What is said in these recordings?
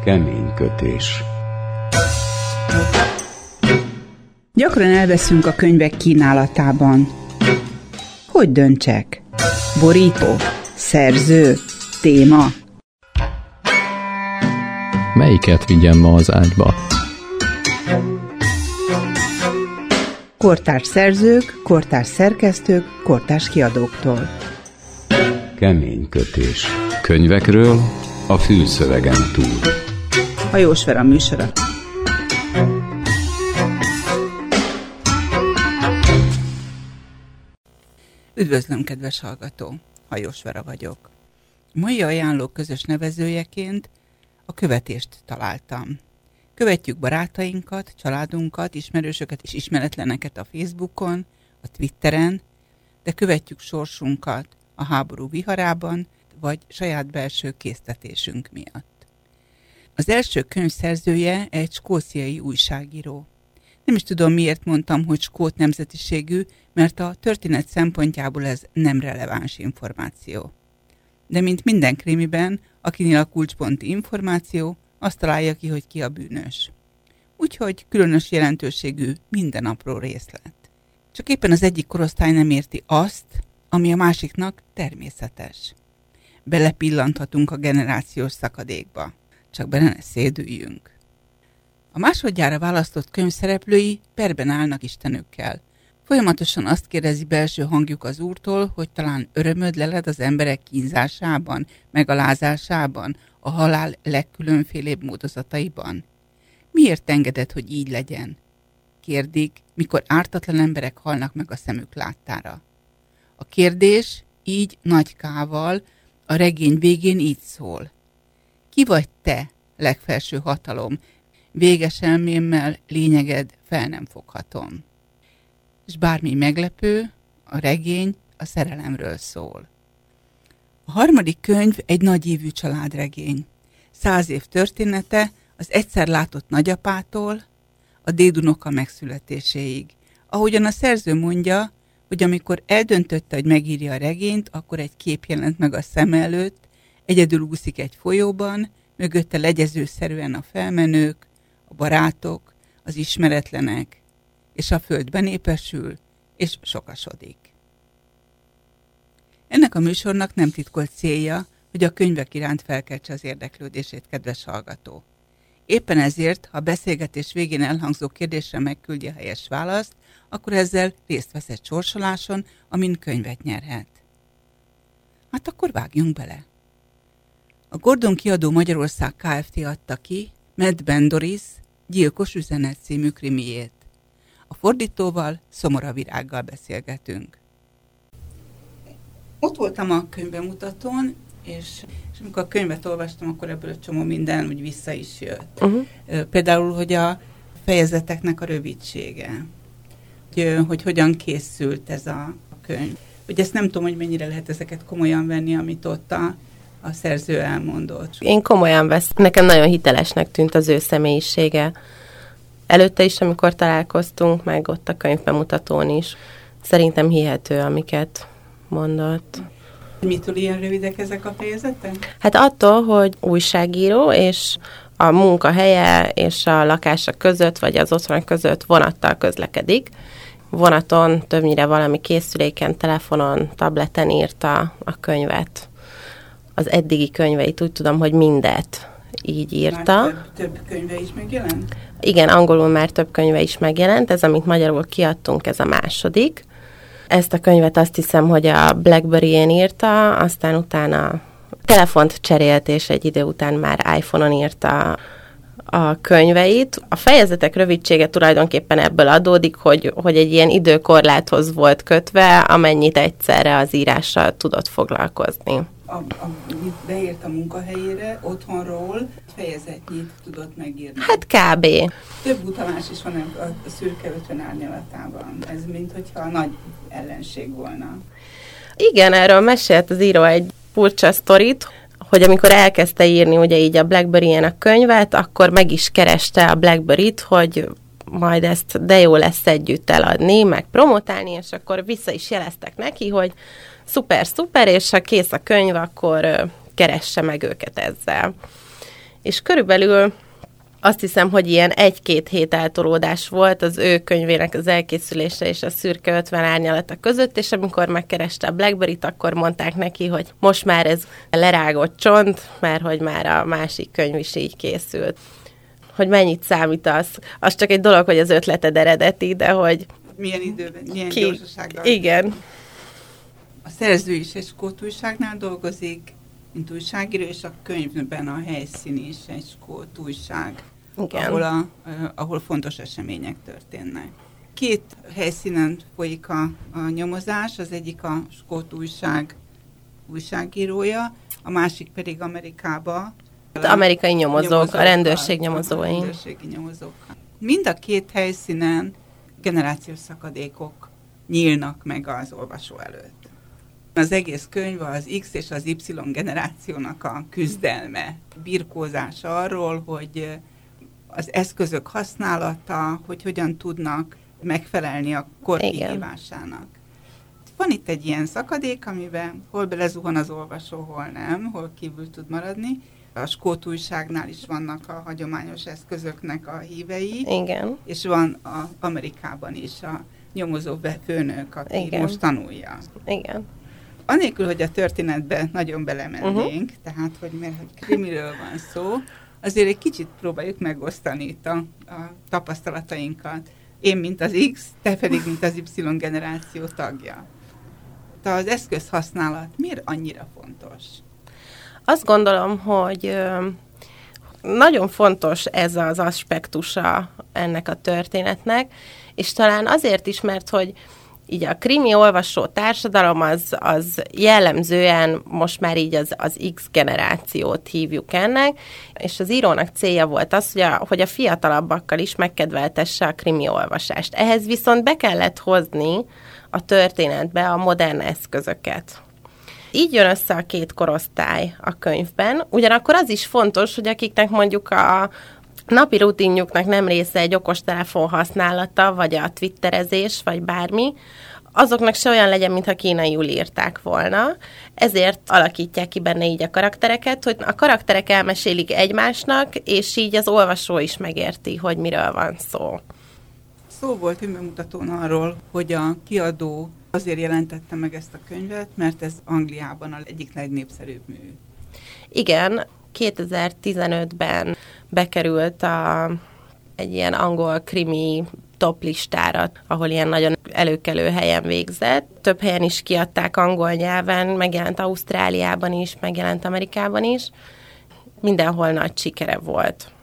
Kemény kötés. Gyakran elveszünk a könyvek kínálatában. Hogy döntsek? Borító? Szerző? Téma? Melyiket vigyem ma az ágyba? Kortárs szerzők, kortárs szerkesztők, kortárs kiadóktól. Kemény kötés. Könyvekről a fülszövegen túl. Hajós Vera műsora. Üdvözlöm, kedves hallgató! Hajós Vera vagyok. Mai ajánló közös nevezőjeként a követést találtam. Követjük barátainkat, családunkat, ismerősöket és ismeretleneket a Facebookon, a Twitteren, de követjük sorsunkat a háború viharában, vagy saját belső késztetésünk miatt. Az első könyv szerzője egy skóciai újságíró. Nem is tudom, miért mondtam, hogy skót nemzetiségű, mert a történet szempontjából ez nem releváns információ. De mint minden krimiben, akinél a kulcsponti információ, azt találja ki, hogy ki a bűnös. Úgyhogy különös jelentőségű minden apró részlet. Csak éppen az egyik korosztály nem érti azt, ami a másiknak természetes. Belepillanthatunk a generációs szakadékba. Csak bele ne szédüljünk. A másodjára választott könyv szereplői perben állnak Istenükkel. Folyamatosan azt kérdezi belső hangjuk az Úrtól, hogy talán örömöd leled az emberek kínzásában, megalázásában, a halál legkülönfélébb módozataiban. Miért engeded, hogy így legyen? Kérdik, mikor ártatlan emberek halnak meg a szemük láttára. A kérdés így nagy K-val a regény végén így szól. Ki vagy te, legfelső hatalom? Véges elmémmel lényeged fel nem foghatom. És bármi meglepő, a regény a szerelemről szól. A harmadik könyv egy nagyívű családregény. 100 év története az egyszer látott nagyapától a dédunoka megszületéséig. Ahogyan a szerző mondja, hogy amikor eldöntötte, hogy megírja a regényt, akkor egy kép jelent meg a szem előtt, egyedül úszik egy folyóban, mögötte legyezőszerűen a felmenők, a barátok, az ismeretlenek, és a föld benépesül, és sokasodik. Ennek a műsornak nem titkolt célja, hogy a könyvek iránt felkeltse az érdeklődését, kedves hallgató. Éppen ezért, ha a beszélgetés végén elhangzó kérdésre megküldi a helyes választ, akkor ezzel részt vesz egy sorsoláson, amin könyvet nyerhet. Hát akkor vágjunk bele. A Gordon Kiadó Magyarország Kft. Adta ki Matt Doris Gyilkos üzenet című krimiét. A fordítóval, Szomora Virággal beszélgetünk. Ott voltam a könyvbemutatón, és amikor a könyvet olvastam, akkor ebből a csomó minden úgy vissza is jött. Például, hogy a fejezeteknek a rövidsége, hogy hogyan készült ez a könyv. Ugye ezt nem tudom, hogy mennyire lehet ezeket komolyan venni, amit ott a szerző elmondott. Én komolyan veszem. Nekem nagyon hitelesnek tűnt az ő személyisége. Előtte is, amikor találkoztunk, meg ott a könyvbemutatón is. Szerintem hihető, amiket mondott. Mitől ilyen rövidek ezek a fejezetek? Hát attól, hogy újságíró, és a munkahelye és a lakása között, vagy az otthon között vonattal közlekedik. Vonaton többnyire valami készüléken, telefonon, tableten írta a könyvet. Az eddigi könyveit úgy tudom, hogy mindet így írta. Már több könyve is megjelent? Igen, angolul már több könyve is megjelent, ez, amit magyarul kiadtunk, ez a második. Ezt a könyvet azt hiszem, hogy a BlackBerry-én írta, aztán utána telefont cserélt, és egy idő után már iPhone-on írta a könyveit. A fejezetek rövidsége tulajdonképpen ebből adódik, hogy egy ilyen időkorláthoz volt kötve, amennyit egyszerre az írással tudott foglalkozni. Beírt a munkahelyére, otthonról fejezetnyit tudott megírni. Hát kb. Több utalás is van a Szürke 50 árnyalatában. Ez minthogyha nagy ellenség volna. Igen, erről mesélt az író egy furcsa sztorit, hogy amikor elkezdte írni ugye így a BlackBerry-en a könyvet, akkor meg is kereste a BlackBerry-t, hogy majd ezt de jó lesz együtt eladni, meg promotálni, és akkor vissza is jeleztek neki, hogy szuper, és ha kész a könyv, akkor keresse meg őket ezzel. És körülbelül azt hiszem, hogy ilyen 1-2 hét eltolódás volt az ő könyvének az elkészülése és a Szürke 50 árnyalata között, és amikor megkereste a BlackBerry-t, akkor mondták neki, hogy most már ez lerágott csont, mert hogy már a másik könyv is így készült. Hogy mennyit számítasz? Az csak egy dolog, hogy az ötleted eredeti, de hogy... Milyen időben, milyen gyorsasággal. Igen. A szerző is egy skót újságnál dolgozik, mint újságíró, és a könyvben a helyszín is egy skót újság, ahol fontos események történnek. 2 helyszínen folyik a nyomozás, az egyik a skót újság újságírója, a másik pedig Amerikába. Az amerikai nyomozók, a rendőrség nyomozói. Mind a 2 helyszínen generációs szakadékok nyílnak meg az olvasó előtt. Az egész könyv az X és az Y generációnak a küzdelme, birkózás arról, hogy az eszközök használata, hogy hogyan tudnak megfelelni a kor kihívásának. Van itt egy ilyen szakadék, amiben hol belezuhan az olvasó, hol nem, hol kívül tud maradni. A skót újságnál is vannak a hagyományos eszközöknek a hívei. Igen. És van Amerikában is a nyomozó főnök, aki most tanulja. Igen. Anélkül, hogy a történetbe nagyon belemennénk, tehát, hogy krimiről van szó, azért egy kicsit próbáljuk megosztani itt a tapasztalatainkat. Én, mint az X, te pedig, mint az Y generáció tagja. Az eszközhasználat miért annyira fontos? Azt gondolom, hogy nagyon fontos ez az aspektusa ennek a történetnek, és talán azért is, mert hogy így a krimi olvasó társadalom az jellemzően most már így az X generációt hívjuk ennek, és az írónak célja volt az, hogy a fiatalabbakkal is megkedveltesse a krimi olvasást. Ehhez viszont be kellett hozni a történetbe a modern eszközöket. Így jön össze a 2 korosztály a könyvben. Ugyanakkor az is fontos, hogy akiknek mondjuk a napi rutinjuknak nem része egy okostelefon használata, vagy a twitterezés, vagy bármi, azoknak se olyan legyen, mintha kínaiul írták volna. Ezért alakítják ki benne így a karaktereket, hogy a karakterek elmesélik egymásnak, és így az olvasó is megérti, hogy miről van szó. Szó volt bemutatón arról, hogy a kiadó azért jelentette meg ezt a könyvet, mert ez Angliában az egyik legnépszerűbb mű. Igen, 2015-ben bekerült egy ilyen angol krimi top listára, ahol ilyen nagyon előkelő helyen végzett. Több helyen is kiadták angol nyelven, megjelent Ausztráliában is, megjelent Amerikában is. Mindenhol nagy sikere volt.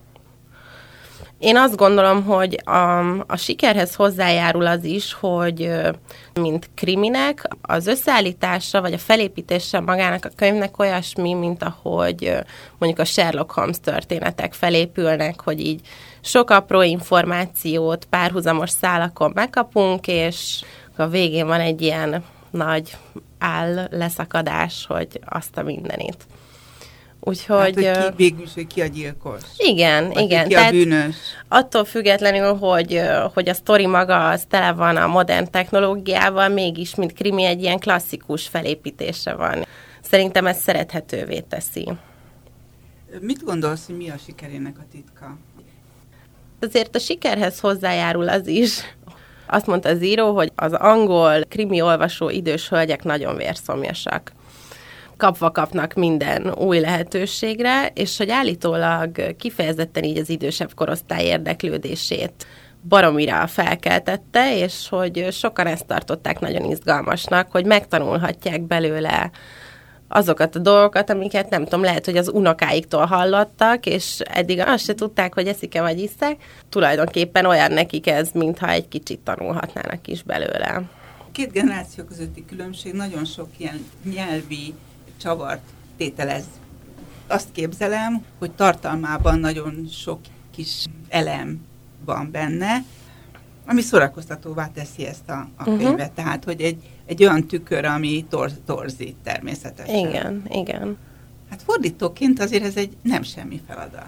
Én azt gondolom, hogy a sikerhez hozzájárul az is, hogy mint kriminek az összeállítása vagy a felépítése magának a könyvnek olyasmi, mint ahogy mondjuk a Sherlock Holmes történetek felépülnek, hogy így sok apró információt párhuzamos szálakon megkapunk, és a végén van egy ilyen nagy leszakadás, hogy azt a mindenit. Úgyhogy... Hát, hogy végülis, hogy ki a gyilkos. Igen, vagy igen. Ki a bűnös. Attól függetlenül, hogy a sztori maga az tele van a modern technológiával, mégis, mint krimi, egy ilyen klasszikus felépítése van. Szerintem ez szerethetővé teszi. Mit gondolsz, hogy mi a sikerének a titka? Azért a sikerhez hozzájárul az is. Azt mondta az író, hogy az angol krimi olvasó idős hölgyek nagyon vérszomjasak. Kapva kapnak minden új lehetőségre, és hogy állítólag kifejezetten így az idősebb korosztály érdeklődését baromira felkeltette, és hogy sokan ezt tartották nagyon izgalmasnak, hogy megtanulhatják belőle azokat a dolgokat, amiket nem tudom, lehet, hogy az unokáiktól hallottak, és eddig azt se tudták, hogy eszik-e vagy iszek. Tulajdonképpen olyan nekik ez, mintha egy kicsit tanulhatnának is belőle. 2 generáció közötti különbség nagyon sok ilyen nyelvi csavart tételez. Azt képzelem, hogy tartalmában nagyon sok kis elem van benne, ami szórakoztatóvá teszi ezt a könyvet. Tehát, hogy egy olyan tükör, ami torzít természetesen. Igen, igen. Hát fordítóként azért ez egy nem semmi feladat.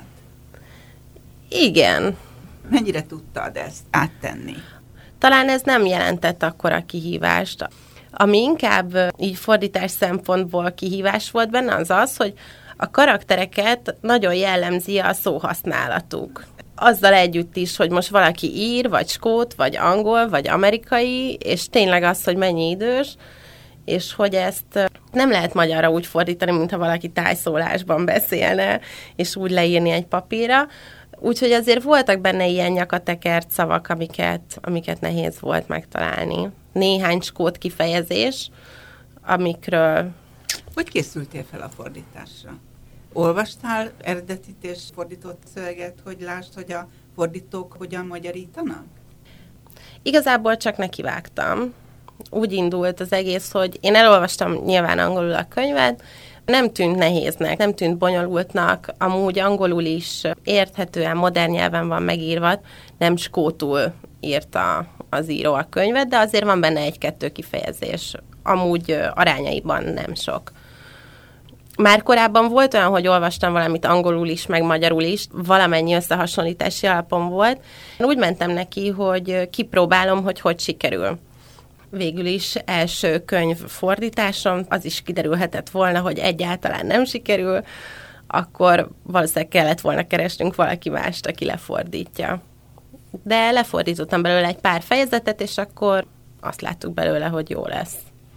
Igen. Mennyire tudtad ezt áttenni? Talán ez nem jelentett akkora kihívást. Ami inkább így fordítás szempontból kihívás volt benne, az, hogy a karaktereket nagyon jellemzi a szóhasználatuk. Azzal együtt is, hogy most valaki ír, vagy skót, vagy angol, vagy amerikai, és tényleg az, hogy mennyi idős, és hogy ezt nem lehet magyarra úgy fordítani, mintha valaki tájszólásban beszélne, és úgy leírni egy papírra. Úgyhogy azért voltak benne ilyen nyakatekert szavak, amiket nehéz volt megtalálni. Néhány skót kifejezés, amikről... Hogy készültél fel a fordításra? Olvastál eredetit és fordított szöveget, hogy lásd, hogy a fordítók hogyan magyarítanak? Igazából csak nekivágtam. Úgy indult az egész, hogy én elolvastam nyilván angolul a könyvet, nem tűnt nehéznek, nem tűnt bonyolultnak, amúgy angolul is érthetően, modern nyelven van megírva, nem skótul írta az író a könyvet, de azért van benne egy-kettő kifejezés, amúgy arányaiban nem sok. Már korábban volt olyan, hogy olvastam valamit angolul is, meg magyarul is, valamennyi összehasonlítási alapon volt. Én úgy mentem neki, hogy kipróbálom, hogy sikerül. Végül is első könyv fordításom, az is kiderülhetett volna, hogy egyáltalán nem sikerül, akkor valószínűleg kellett volna keresnünk valaki mást, aki lefordítja. De lefordítottam belőle egy pár fejezetet, és akkor azt láttuk belőle, hogy jó lesz.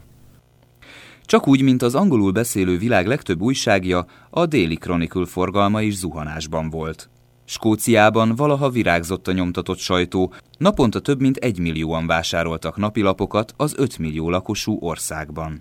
Csak úgy, mint az angolul beszélő világ legtöbb újságja, a Daily Chronicle forgalma is zuhanásban volt. Skóciában valaha virágzott a nyomtatott sajtó, naponta több mint 1 millióan vásároltak napilapokat az 5 millió lakosú országban.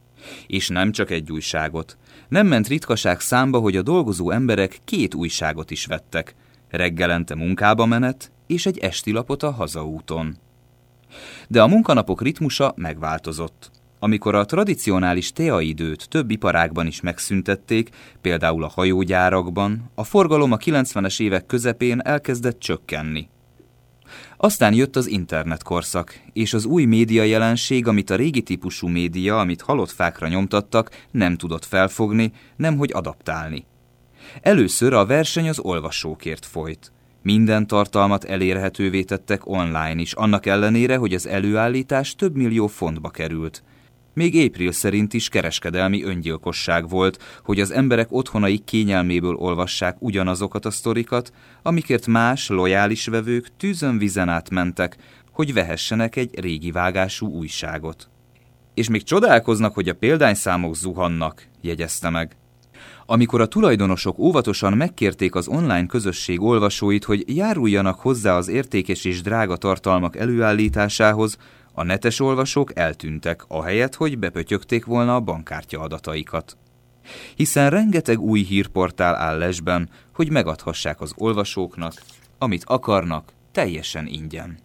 És nem csak egy újságot. Nem ment ritkaság számba, hogy a dolgozó emberek 2 újságot is vettek, reggelente munkába menet és egy esti lapot a hazaúton. De a munkanapok ritmusa megváltozott. Amikor a tradicionális teaidőt több iparágban is megszüntették, például a hajógyárakban, a forgalom a 90-es évek közepén elkezdett csökkenni. Aztán jött az internetkorszak, és az új média jelenség, amit a régi típusú média, amit halott fákra nyomtattak, nem tudott felfogni, nemhogy adaptálni. Először a verseny az olvasókért folyt. Minden tartalmat elérhetővé tettek online is, annak ellenére, hogy az előállítás több millió fontba került. Még April szerint is kereskedelmi öngyilkosság volt, hogy az emberek otthonai kényelméből olvassák ugyanazokat a sztorikat, amikért más, lojális vevők tűzön-vizen át mentek, hogy vehessenek egy régi vágású újságot. És még csodálkoznak, hogy a példányszámok zuhannak, jegyezte meg. Amikor a tulajdonosok óvatosan megkérték az online közösség olvasóit, hogy járuljanak hozzá az értékes és drága tartalmak előállításához, a netes olvasók eltűntek, ahelyett, hogy bepötyögték volna a bankkártya adataikat. Hiszen rengeteg új hírportál áll lesben, hogy megadhassák az olvasóknak, amit akarnak, teljesen ingyen.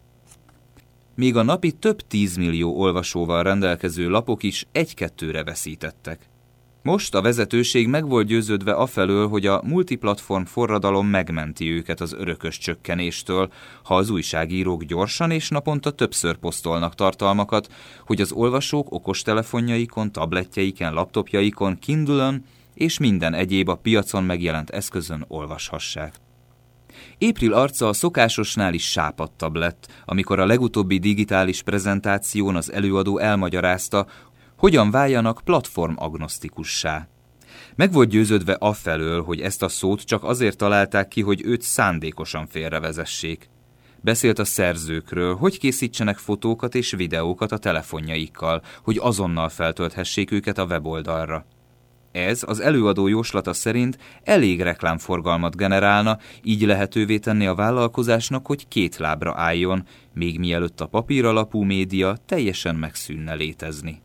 Még a napi több 10 millió olvasóval rendelkező lapok is 1-2-re veszítettek. Most a vezetőség meg volt győződve afelől, hogy a multiplatform forradalom megmenti őket az örökös csökkenéstől, ha az újságírók gyorsan és naponta többször posztolnak tartalmakat, hogy az olvasók okostelefonjaikon, tabletjeiken, laptopjaikon, Kindle-ön és minden egyéb a piacon megjelent eszközön olvashassák. April arca a szokásosnál is sápadtabb lett, amikor a legutóbbi digitális prezentáción az előadó elmagyarázta, hogyan váljanak platformagnosztikussá. Meg volt győződve afelől, hogy ezt a szót csak azért találták ki, hogy őt szándékosan félrevezessék. Beszélt a szerzőkről, hogy készítsenek fotókat és videókat a telefonjaikkal, hogy azonnal feltölthessék őket a weboldalra. Ez az előadó jóslata szerint elég reklámforgalmat generálna, így lehetővé tenni a vállalkozásnak, hogy 2 lábra álljon, még mielőtt a papíralapú média teljesen megszűnne létezni.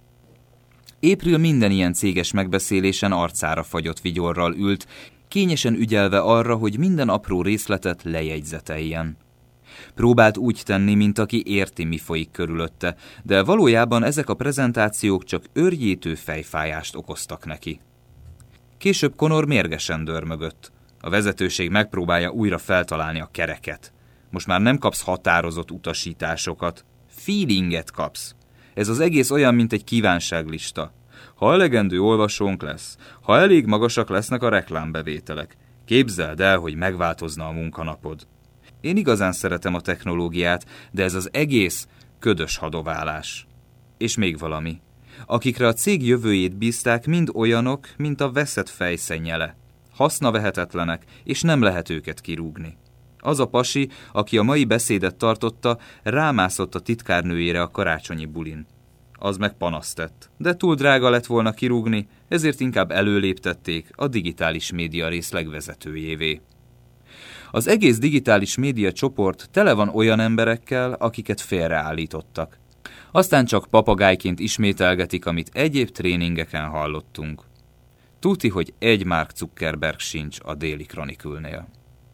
April minden ilyen céges megbeszélésen arcára fagyott vigyorral ült, kényesen ügyelve arra, hogy minden apró részletet lejegyzeteljen. Próbált úgy tenni, mint aki érti, mi folyik körülötte, de valójában ezek a prezentációk csak őrjítő fejfájást okoztak neki. Később Connor mérgesen dörmögött. A vezetőség megpróbálja újra feltalálni a kereket. Most már nem kapsz határozott utasításokat, feelinget kapsz. Ez az egész olyan, mint egy kívánságlista. Ha elegendő olvasónk lesz, ha elég magasak lesznek a reklámbevételek, képzeld el, hogy megváltozna a munkanapod. Én igazán szeretem a technológiát, de ez az egész ködös hadoválás. És még valami. Akikre a cég jövőjét bízták, mind olyanok, mint a veszett fejszennyele. Hasznavehetetlenek, és nem lehet őket kirúgni. Az a pasi, aki a mai beszédet tartotta, rámászott a titkárnőjére a karácsonyi bulin. Az meg panaszt tett, de túl drága lett volna kirúgni, ezért inkább előléptették a digitális média részlegvezetőjévé. Az egész digitális média csoport tele van olyan emberekkel, akiket félreállítottak. Aztán csak papagájként ismételgetik, amit egyéb tréningeken hallottunk. Tuti, hogy egy Mark Zuckerberg sincs a Daily Chronicle-nél.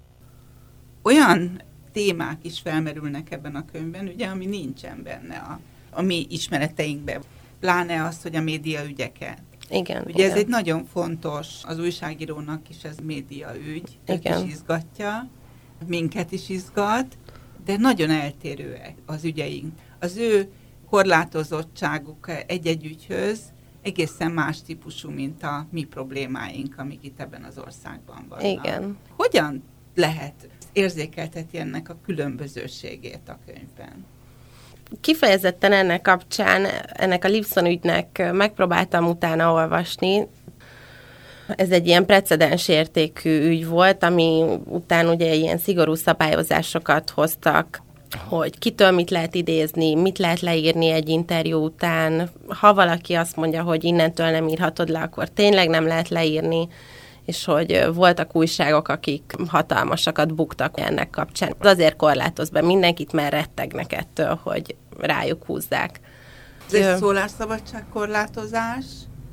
Olyan témák is felmerülnek ebben a könyvben, ugye, ami nincsen benne a mi ismereteinkben. Pláne az, hogy a médiaügyeket. Igen. Ugye igen. ez egy nagyon fontos, az újságírónak is ez médiaügy, őt is izgatja, minket is izgat, de nagyon eltérőek az ügyeink. Az ő korlátozottságuk egy-egy ügyhöz egészen más típusú, mint a mi problémáink, amik itt ebben az országban vannak. Igen. Hogyan lehet érzékeltetni ennek a különbözőségét a könyvben? Kifejezetten ennek kapcsán, ennek a Lifson ügynek megpróbáltam utána olvasni. Ez egy ilyen precedens értékű ügy volt, ami után ugye ilyen szigorú szabályozásokat hoztak, hogy kitől mit lehet idézni, mit lehet leírni egy interjú után. Ha valaki azt mondja, hogy innentől nem írhatod le, akkor tényleg nem lehet leírni, és hogy voltak újságok, akik hatalmasakat buktak ennek kapcsán. Azért korlátoz be mindenkit, mert rettegnek ettől, hogy rájuk húzzák. Ez egy szólásszabadság korlátozás,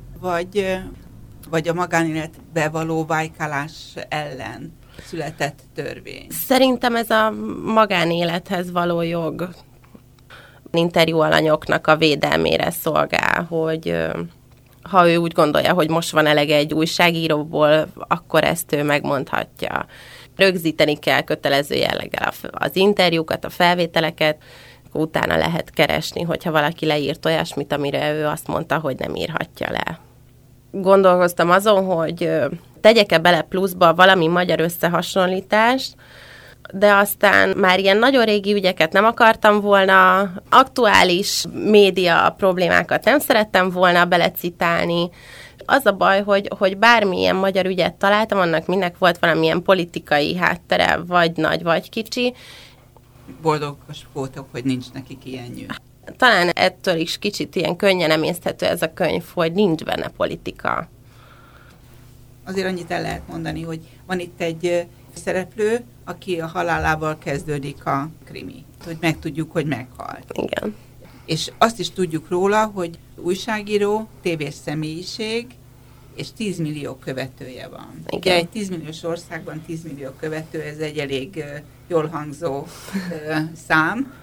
vagy a magánéletbe való vájkálás ellen született törvény? Szerintem ez a magánélethez való jog interjú alanyoknak a védelmére szolgál, hogy ha ő úgy gondolja, hogy most van elege egy újságíróból, akkor ezt ő megmondhatja. Rögzíteni kell kötelező jelleggel az interjúkat, a felvételeket, utána lehet keresni, hogyha valaki leírt olyasmit, amire ő azt mondta, hogy nem írhatja le. Gondolkoztam azon, hogy tegyek-e bele pluszba valami magyar összehasonlítást, de aztán már ilyen nagyon régi ügyeket nem akartam volna, aktuális média problémákat nem szerettem volna belecitálni. Az a baj, hogy bármilyen magyar ügyet találtam, annak mindnek volt valamilyen politikai háttere, vagy nagy, vagy kicsi. Boldogos voltak, hogy nincs nekik ilyenjű. Talán ettől is kicsit ilyen könnyen emészthető ez a könyv, hogy nincs benne politika. Azért annyit el lehet mondani, hogy van itt egy szereplő, aki a halálával kezdődik a krimi. Hogy megtudjuk, hogy meghalt. Igen. És azt is tudjuk róla, hogy újságíró, tévés személyiség, és 10 millió követője van. Igen. Ugye egy 10 milliós országban 10 millió követő, ez egy elég jól hangzó szám.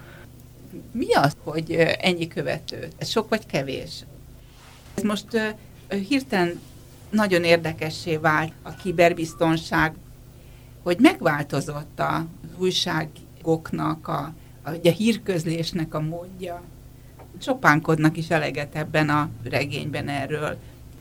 Mi az, hogy ennyi követő? Ez sok vagy kevés? Ez most hirtelen nagyon érdekessé vált a kiberbiztonság, hogy megváltozott az újságoknak, a hírközlésnek a módja. Csopánkodnak is eleget ebben a regényben erről.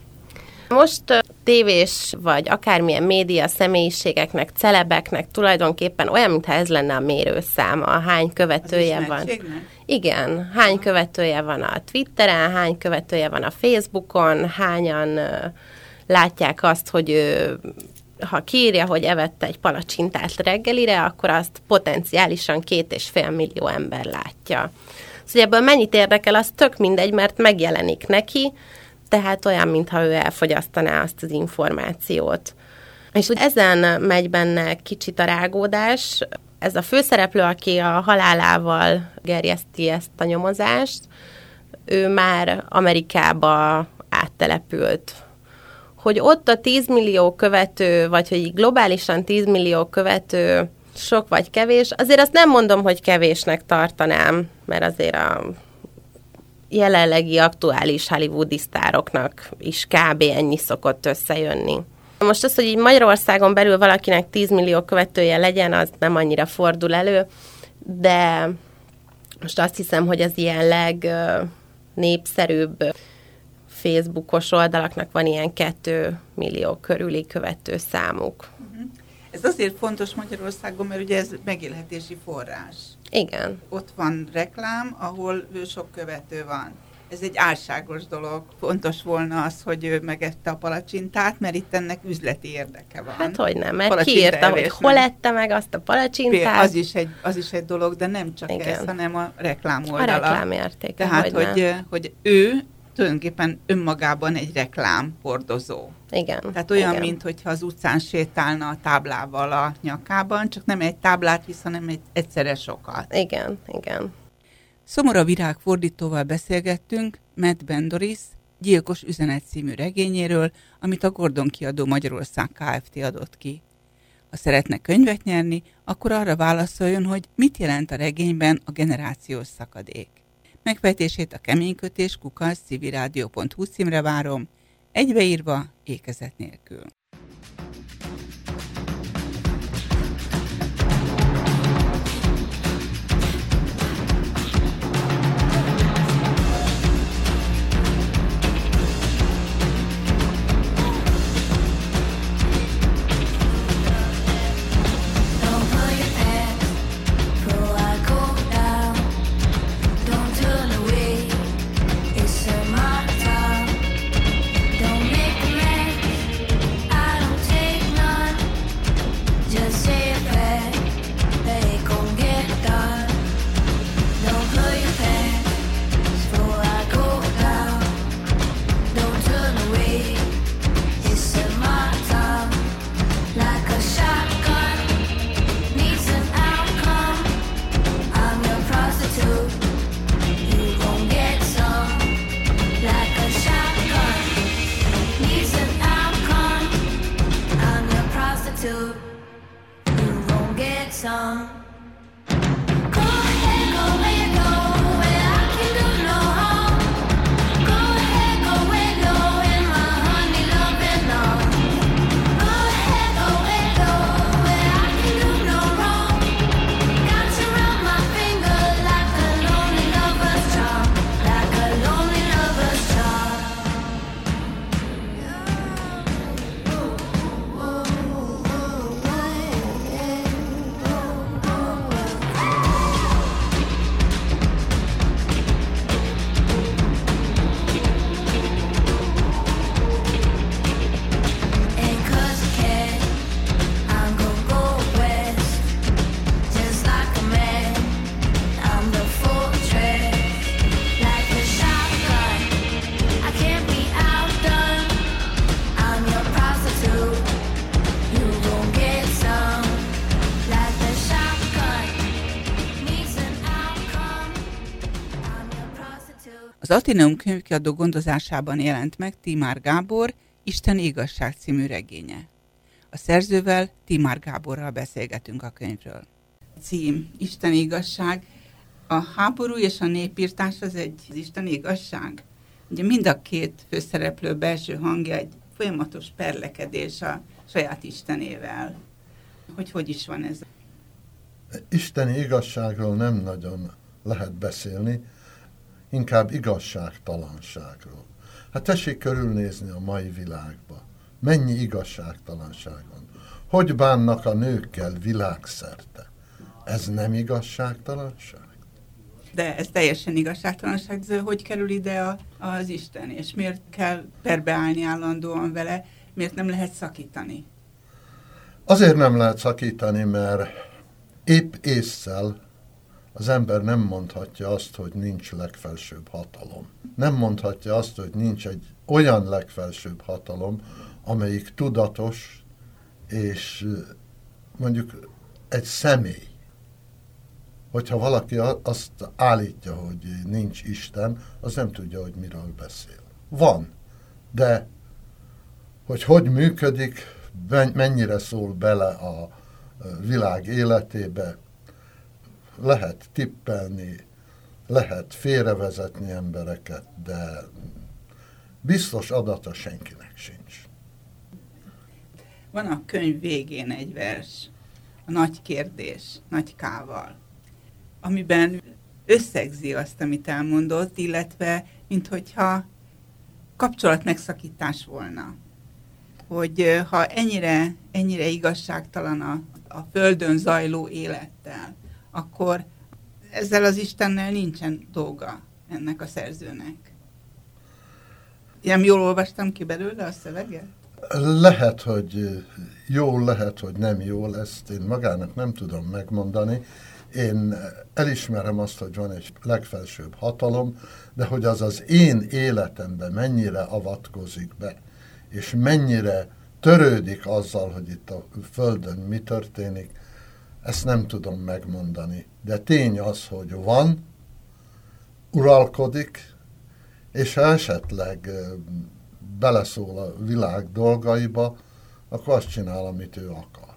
Most tévés vagy akármilyen média személyiségeknek, celebeknek tulajdonképpen olyan, mintha ez lenne a mérőszáma, hány követője van. Igen, hány követője van a Twitteren, hány követője van a Facebookon, hányan látják azt, hogy ha kiírja, hogy evette egy palacsintát reggelire, akkor azt potenciálisan 2,5 millió ember látja. Szóval ebből mennyit érdekel, az tök mindegy, mert megjelenik neki, tehát olyan, mintha ő elfogyasztaná azt az információt. És ezen megy benne kicsit a rágódás. Ez a főszereplő, aki a halálával gerjeszti ezt a nyomozást, ő már Amerikába áttelepült. Hogy ott a 10 millió követő, vagy hogy globálisan 10 millió követő sok vagy kevés, azért azt nem mondom, hogy kevésnek tartanám, mert azért a jelenlegi aktuális hollywoodi sztároknak is kb. Ennyi szokott összejönni. Most az, hogy így Magyarországon belül valakinek 10 millió követője legyen, az nem annyira fordul elő, de most azt hiszem, hogy az ilyen legnépszerűbb Facebookos oldalaknak van ilyen 2 millió körüli követő számuk. Ez azért fontos Magyarországon, mert ugye ez megélhetési forrás. Igen. Ott van reklám, ahol sok követő van. Ez egy álságos dolog. Fontos volna az, hogy ő megette a palacsintát, mert itt ennek üzleti érdeke van. Hát hogy nem, mert kiírta, hogy hol ette meg azt a palacsintát. Az is egy dolog, de nem csak igen. ez, hanem a reklám oldala. A reklámértéke. Tehát, hogy ő tulajdonképpen önmagában egy reklámhordozó. Igen. Tehát olyan, igen. mintha az utcán sétálna a táblával a nyakában, csak nem egy táblát visz, hanem egyszerre sokat. Igen, igen. Szomora Virág fordítóval beszélgettünk Matt Bendoris Gyilkos üzenet című regényéről, amit a Gordon Kiadó Magyarország Kft. Adott ki. Ha szeretne könyvet nyerni, akkor arra válaszoljon, hogy mit jelent a regényben a generációs szakadék. Megfejtését a keménykötés@civilradio.hu címre várom, egybeírva, ékezet nélkül. Az Atheneum könyvkiadó gondozásában jelent meg Tímár Gábor Isteni igazság című regénye. A szerzővel, Tímár Gáborral beszélgetünk a könyvről. Cím, Isteni igazság. A háború és a népírtás az egy isteni igazság? Ugye mind a két főszereplő belső hangja egy folyamatos perlekedés a saját Istenével. Hogy is van ez? Isteni igazságról nem nagyon lehet beszélni, inkább igazságtalanságról. Hát tessék körülnézni a mai világba. Mennyi igazságtalanság van. Hogy bánnak a nőkkel világszerte? Ez nem igazságtalanság? De ez teljesen igazságtalanság, de hogy kerül ide az Isten, és miért kell perbeállni állandóan vele, miért nem lehet szakítani? Azért nem lehet szakítani, mert épp ésszel az ember nem mondhatja azt, hogy nincs legfelsőbb hatalom. Nem mondhatja azt, hogy nincs egy olyan legfelsőbb hatalom, amelyik tudatos, és mondjuk egy személy. Hogyha valaki azt állítja, hogy nincs Isten, az nem tudja, hogy miről beszél. Van, de hogy működik, mennyire szól bele a világ életébe, lehet tippelni, lehet félrevezetni embereket, de biztos adata senkinek sincs. Van a könyv végén egy vers, a nagy kérdés, nagy K-val, amiben összegzi azt, amit elmondott, illetve minthogyha kapcsolatmegszakítás volna. Hogy ha ennyire igazságtalan a földön zajló élettel, akkor ezzel az Istennel nincsen dolga ennek a szerzőnek. Nem jól olvastam ki belőle a szöveget? Lehet, hogy jól, lehet, hogy nem jól, ezt én magának nem tudom megmondani. Én elismerem azt, hogy van egy legfelsőbb hatalom, de hogy az az én életemben mennyire avatkozik be, és mennyire törődik azzal, hogy itt a Földön mi történik, ezt nem tudom megmondani. De tény az, hogy van, uralkodik, és ha esetleg beleszól a világ dolgaiba, akkor azt csinál, amit ő akar.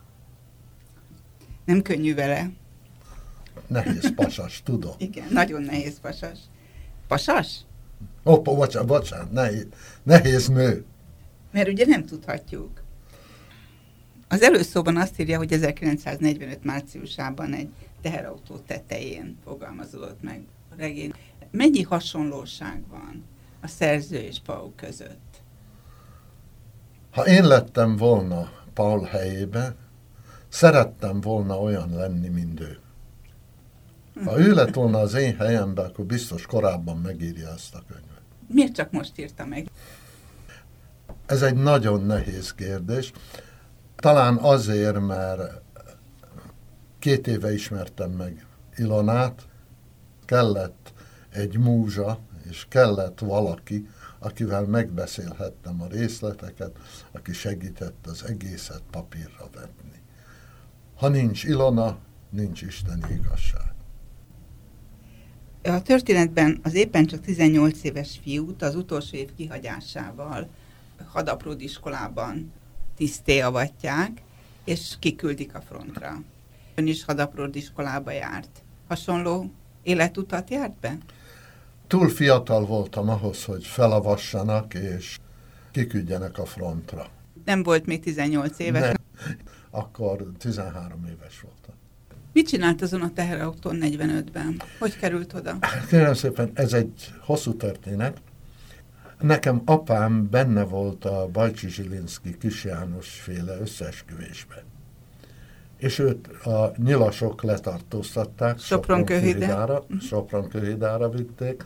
Nem könnyű vele. Nehéz pasas, tudom. Igen, nagyon nehéz pasas. Pasas? Bocsánat, nehéz nő. Mert ugye nem tudhatjuk. Az előszóban azt írja, hogy 1945 márciusában egy teherautó tetején fogalmazódott meg a regény. Mennyi hasonlóság van a szerző és Paul között? Ha én lettem volna Paul helyébe, szerettem volna olyan lenni, mint ő. Ha ő lett volna az én helyemben, akkor biztos korábban megírja ezt a könyvet. Miért csak most írta meg? Ez egy nagyon nehéz kérdés. Talán azért, mert 2 éve ismertem meg Ilonát, kellett egy múzsa, és kellett valaki, akivel megbeszélhettem a részleteket, aki segített az egészet papírra vetni. Ha nincs Ilona, nincs isteni igazság. A történetben az éppen csak 18 éves fiút az utolsó év kihagyásával hadapród iskolában tiszté avatják, és kiküldik a frontra. Ön is hadapród iskolába járt. Hasonló életutat járt be? Túl fiatal voltam ahhoz, hogy felavassanak, és kiküldjenek a frontra. Nem volt még 18 éves? Nem. Akkor 13 éves voltam. Mit csinált azon a teherautón 45-ben? Hogy került oda? Kérem szépen, ez egy hosszú történet. Nekem apám benne volt a Bajcsi Zsilinszky Kis János féle összeesküvésben. És őt a nyilasok letartóztatták, Sopron-Kőhidára vitték.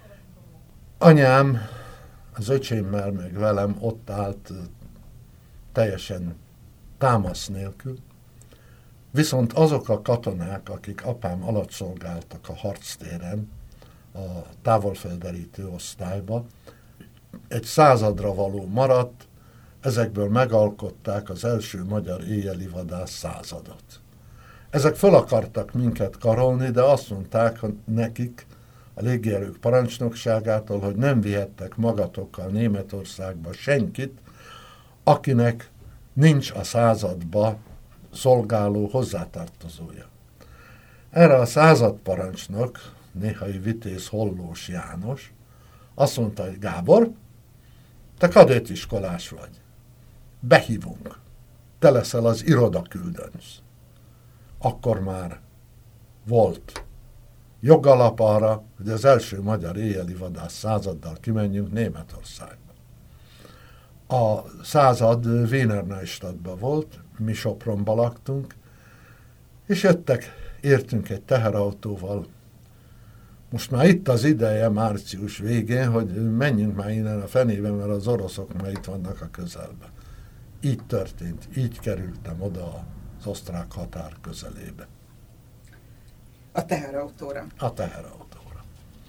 Anyám az öcsémmel meg velem ott állt teljesen támasz nélkül. Viszont azok a katonák, akik apám alatt szolgáltak a harctéren, a távolfelderítő osztályba, egy 100-ra való maradt, ezekből megalkották az első magyar éjjeli vadász 100-at. Ezek fel akartak minket karolni, de azt mondták nekik a légierők parancsnokságától, hogy nem vihettek magatokkal Németországba senkit, akinek nincs a 100-ba szolgáló hozzátartozója. Erre a 100 parancsnok, néhai vitéz Hollós János, azt mondta, hogy Gábor, te kadettiskolás vagy. Behívunk. Te leszel az irodaküldönc. Akkor már volt jogalap arra, hogy az első magyar éjjeli vadász 100-addal kimenjünk Németországba. A 100 Wiener Neustadtban volt, mi Sopronba laktunk, és értünk egy teherautóval. Most már itt az ideje, március végén, hogy menjünk már innen a fenébe, mert az oroszok már itt vannak a közelben. Így történt, így kerültem oda az osztrák határ közelébe. A teherautóra? A teherautóra.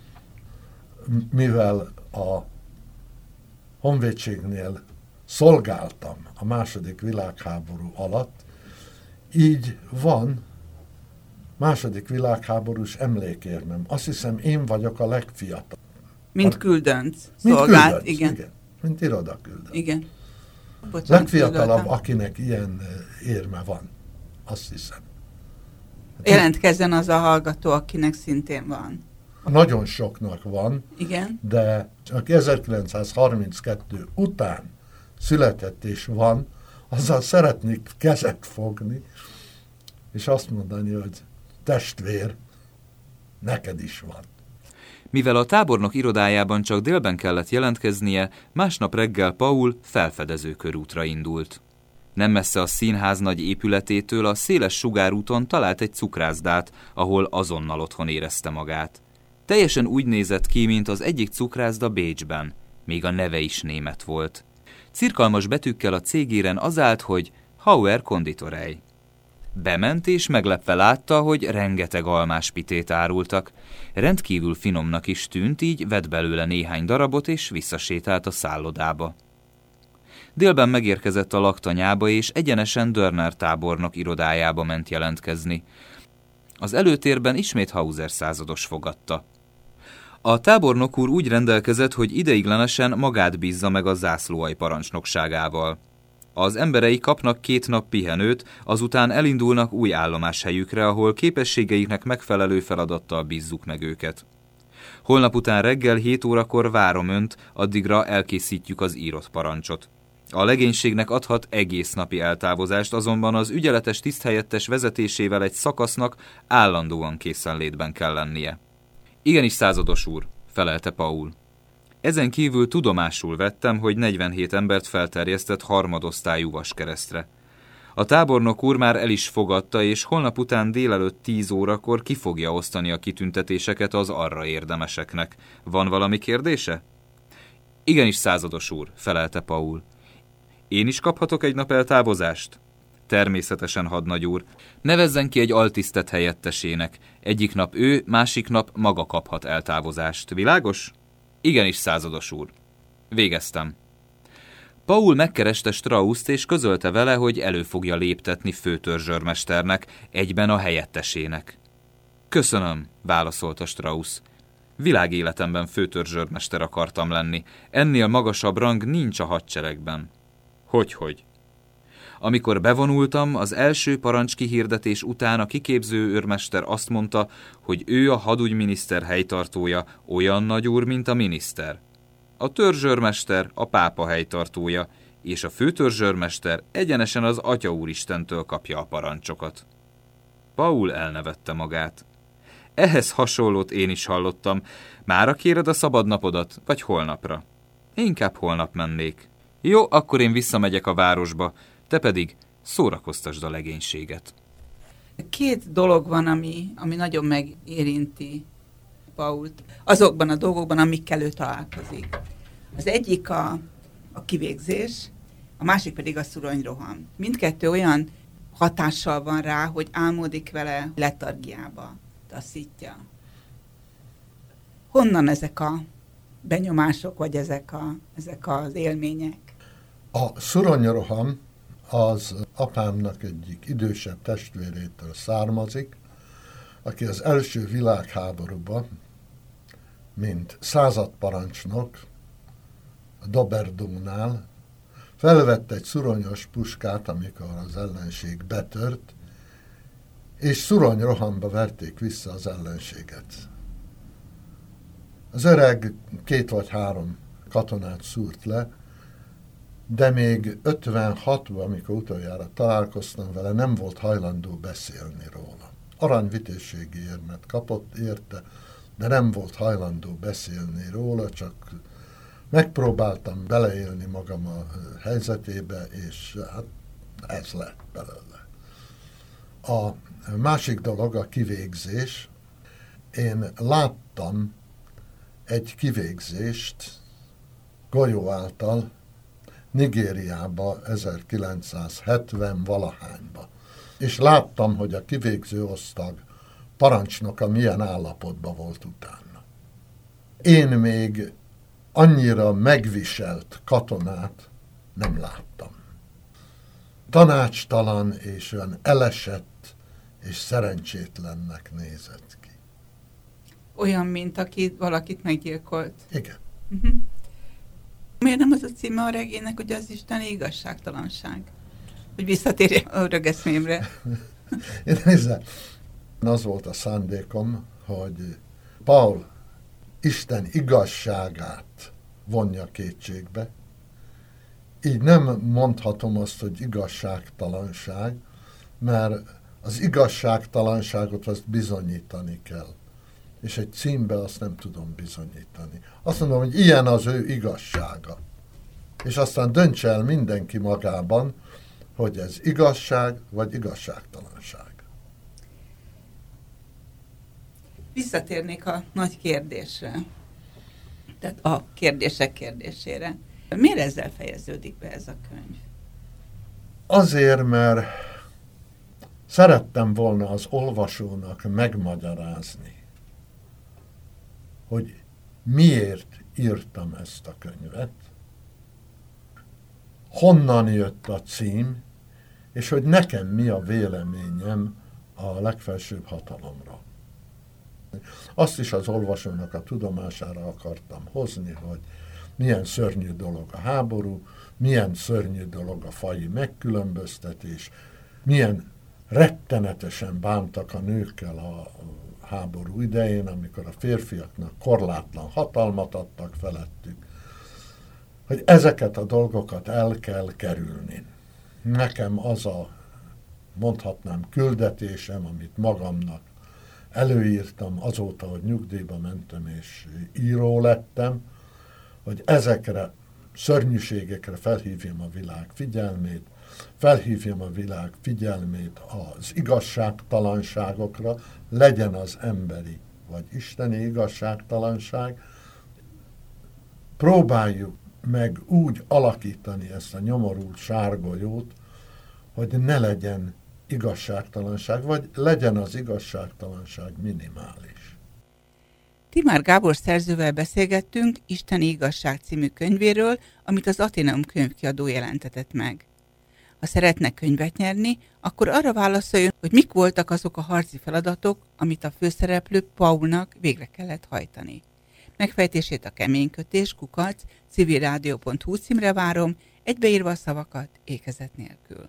Mivel a honvédségnél szolgáltam a II. Világháború alatt, így van II. Világháborús emlékérmem. Azt hiszem, én vagyok a legfiatalabb. Mint küldönc szolgált, küldönc, igen. Mint irodaküldönc. Igen. Bocsánat, legfiatalabb, akinek ilyen érme van. Azt hiszem. Jelentkezzen az a hallgató, akinek szintén van. Nagyon soknak van, igen. De aki 1932 után született és van, azzal szeretnék kezet fogni, és azt mondani, hogy testvér, neked is van. Mivel a tábornok irodájában csak délben kellett jelentkeznie, másnap reggel Paul felfedező körútra indult. Nem messze a színház nagy épületétől a széles sugárúton talált egy cukrászdát, ahol azonnal otthon érezte magát. Teljesen úgy nézett ki, mint az egyik cukrászda Bécsben. még a neve is német volt. Cirkalmas betűkkel a cégéren az állt, hogy Hauer konditorej. Bement és meglepve látta, hogy rengeteg almás pitét árultak. Rendkívül finomnak is tűnt, így vett belőle néhány darabot és visszasétált a szállodába. Délben megérkezett a laktanyába és egyenesen Dörner tábornok irodájába ment jelentkezni. Az előtérben ismét Hauser százados fogadta. A tábornok úr úgy rendelkezett, hogy ideiglenesen magát bízza meg a zászlóalj parancsnokságával. Az emberei kapnak 2 nap pihenőt, azután elindulnak új állomáshelyükre, ahol képességeiknek megfelelő feladattal bízzuk meg őket. Holnap után reggel 7 órakor várom önt, addigra elkészítjük az írott parancsot. A legénységnek adhat egész napi eltávozást, azonban az ügyeletes tiszthelyettes vezetésével egy szakasznak állandóan készenlétben kell lennie. Igenis, százados úr, felelte Paul. Ezen kívül tudomásul vettem, hogy 47 embert felterjesztett harmadosztályú vaskeresztre. A tábornok úr már el is fogadta, és holnap után délelőtt 10 órakor ki fogja osztani a kitüntetéseket az arra érdemeseknek. Van valami kérdése? Igenis, százados úr, felelte Paul. Én is kaphatok egy nap eltávozást? Természetesen, hadnagy úr. Nevezzen ki egy altisztet helyettesének. Egyik nap ő, másik nap maga kaphat eltávozást. Világos? Igenis, százados úr. Végeztem. Paul megkereste Strausst és közölte vele, hogy elő fogja léptetni főtörzsőrmesternek, egyben a helyettesének. Köszönöm, válaszolta Strauss. Világéletemben főtörzsőrmester akartam lenni. Ennél magasabb rang nincs a hadseregben. Hogyhogy? Amikor bevonultam, az első parancskihirdetés után a kiképző őrmester azt mondta, hogy ő a hadügyminiszter helytartója, olyan nagyúr, mint a miniszter. A törzsőrmester a pápa helytartója, és a főtörzsőrmester egyenesen az Atya Úristentől kapja a parancsokat. Paul elnevette magát. Ehhez hasonlót én is hallottam. Mára kéred a szabadnapodat, vagy holnapra? Inkább holnap mennék. Jó, akkor én visszamegyek a városba, te pedig szórakoztasd a legénységet. 2 dolog van, ami nagyon megérinti Pault azokban a dolgokban, amikkel ő találkozik. Az egyik a kivégzés, a másik pedig a szuronyroham. Mindkettő olyan hatással van rá, hogy álmodik vele letargiába, taszítja. Honnan ezek a benyomások, vagy ezek az élmények? A szuronyroham az apámnak egyik idősebb testvérétől származik, aki az első világháborúban, mint századparancsnok a Doberdungnál felvette egy szuronyos puskát, amikor az ellenség betört, és szuronyrohamba verték vissza az ellenséget. Az öreg 2 vagy 3 katonát szúrt le, de még 56-ban, amikor utoljára találkoztam vele, nem volt hajlandó beszélni róla. Aranyvitézségi érmet kapott érte, de nem volt hajlandó beszélni róla, csak megpróbáltam beleélni magam a helyzetébe, és hát ez lett belőle. A másik dolog a kivégzés. Én láttam egy kivégzést golyó által Nigériába 1970-valahányba. És láttam, hogy a kivégző osztag parancsnoka milyen állapotban volt utána. Én még annyira megviselt katonát nem láttam. Tanácstalan és olyan elesett és szerencsétlennek nézett ki. Olyan, mint aki valakit meggyilkolt. Igen. Uh-huh. Miért nem az a címe a regénynek, hogy az isteni igazságtalanság? Hogy visszatérjek a rögeszmémre. Nézze, az volt a szándékom, hogy Paul Isten igazságát vonja kétségbe. Így nem mondhatom azt, hogy igazságtalanság, mert az igazságtalanságot azt bizonyítani kell. És egy címbe azt nem tudom bizonyítani. Azt mondom, hogy ilyen az ő igazsága. És aztán döntse el mindenki magában, hogy ez igazság vagy igazságtalanság. Visszatérnék a nagy kérdésre. Tehát a kérdések kérdésére. Miért ezzel fejeződik be ez a könyv? Azért, mert szerettem volna az olvasónak megmagyarázni, hogy miért írtam ezt a könyvet, honnan jött a cím, és hogy nekem mi a véleményem a legfelsőbb hatalomról. Azt is az olvasónak a tudomására akartam hozni, hogy milyen szörnyű dolog a háború, milyen szörnyű dolog a faji megkülönböztetés, milyen rettenetesen bántak a nőkkel a háború idején, amikor a férfiaknak korlátlan hatalmat adtak felettük, hogy ezeket a dolgokat el kell kerülni. Nekem az a, mondhatnám, küldetésem, amit magamnak előírtam azóta, hogy nyugdíjba mentem és író lettem, hogy ezekre szörnyűségekre felhívjam a világ figyelmét, felhívjam a világ figyelmét az igazságtalanságokra, legyen az emberi vagy isteni igazságtalanság. Próbáljuk meg úgy alakítani ezt a nyomorult sárgolyót, hogy ne legyen igazságtalanság, vagy legyen az igazságtalanság minimális. Timár Gábor szerzővel beszélgettünk Isteni Igazság című könyvéről, amit az Athenaeum könyvkiadó jelentetett meg. Ha szeretne könyvet nyerni, akkor arra válaszoljon, hogy mik voltak azok a harci feladatok, amit a főszereplő Paulnak végre kellett hajtani. Megfejtését a keménykötés@civilradio.hu címre várom, egybeírva a szavakat ékezet nélkül.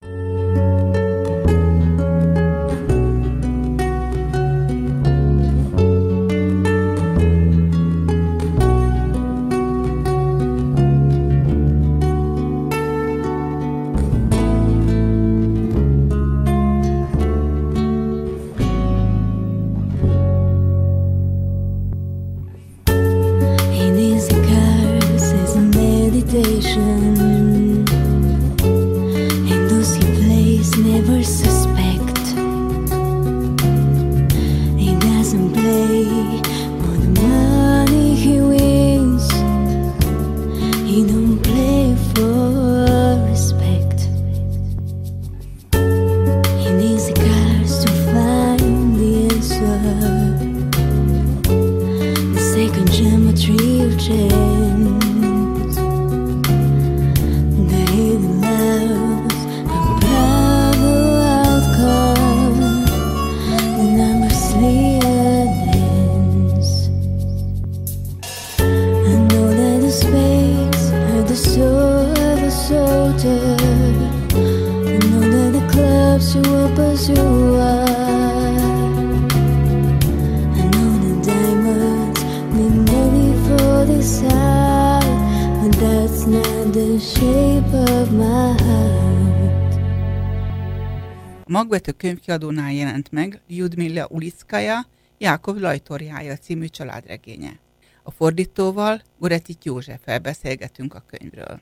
Magvető könyvkiadónál jelent meg Lyudmila Ulickaja, Jákob Lajtorjája című családregénye. A fordítóval, Goretic Józseffel beszélgetünk a könyvről.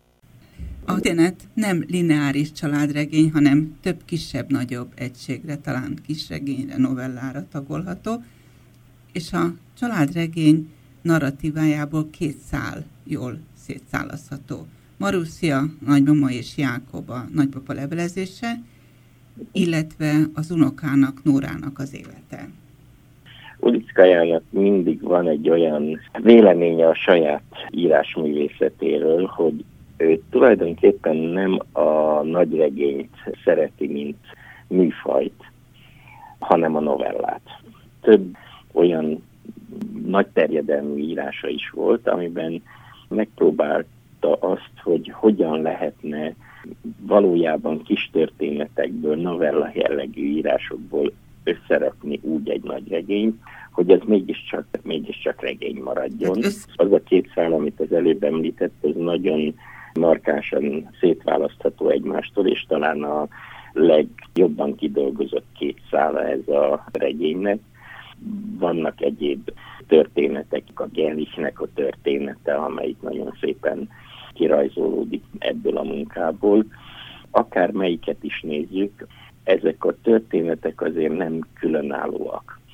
A történet nem lineáris családregény, hanem több kisebb-nagyobb egységre, talán kisregényre, novellára tagolható, és a családregény narratívájából két szál jól szétszállazható. Marussia, nagymama és Jákob a nagypapa levelezése, illetve az unokának, Nórának az élete. Ulickajának mindig van egy olyan véleménye a saját írásművészetéről, hogy ő tulajdonképpen nem a nagyregényt szereti, mint műfajt, hanem a novellát. Több olyan nagy terjedelmű írása is volt, amiben megpróbálta azt, hogy hogyan lehetne valójában kis történetekből, novella jellegű írásokból összerakni úgy egy nagy regényt, hogy ez mégiscsak regény maradjon. Az a két szál, amit az előbb említett, ez nagyon markánsan szétválasztható egymástól, és talán a legjobban kidolgozott két szála ez a regénynek. Vannak egyéb történetek, a Gerlichnek a története, amelyik nagyon szépen kirajzolódik ebből a munkából. Akár melyiket is nézzük, ezek a történetek azért nem különállóak.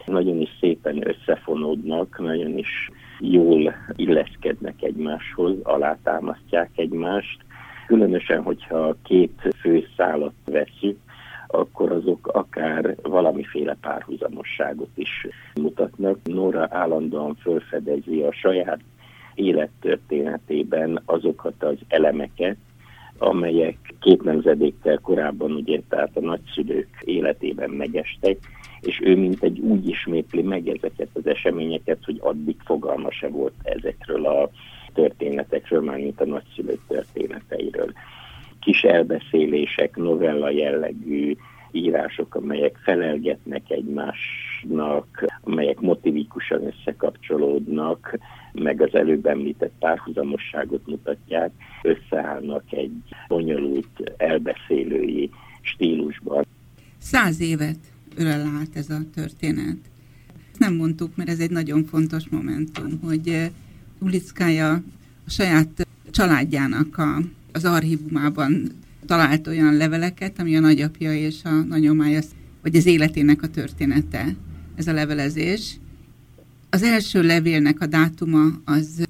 nagyon is szépen összefonódnak, nagyon is jól illeszkednek egymáshoz, alátámasztják egymást. Különösen, hogyha két főszálat vesszük, akkor azok akár valamiféle párhuzamosságot is mutatnak. Nora állandóan felfedezi a saját élettörténetében azokat az elemeket, amelyek két nemzedékkel korábban, ugye, tehát a nagyszülők életében megestek, és ő mintegy úgy ismétli meg ezeket az eseményeket, hogy addig fogalma se volt ezekről a történetekről, mármint a nagyszülők történeteiről. Kis elbeszélések, novella jellegű írások, amelyek felelgetnek egymásnak, amelyek motivikusan összekapcsolódnak, meg az előbb említett párhuzamosságot mutatják, összeállnak egy bonyolult elbeszélői stílusban. 100 évet ölel át ez a történet. Nem mondtuk, mert ez egy nagyon fontos momentum, hogy Ulickaja a saját családjának az archívumában talált olyan leveleket, ami a nagyapja és a nagyomája, vagy az életének a története, ez a levelezés. Az első levélnek a dátuma az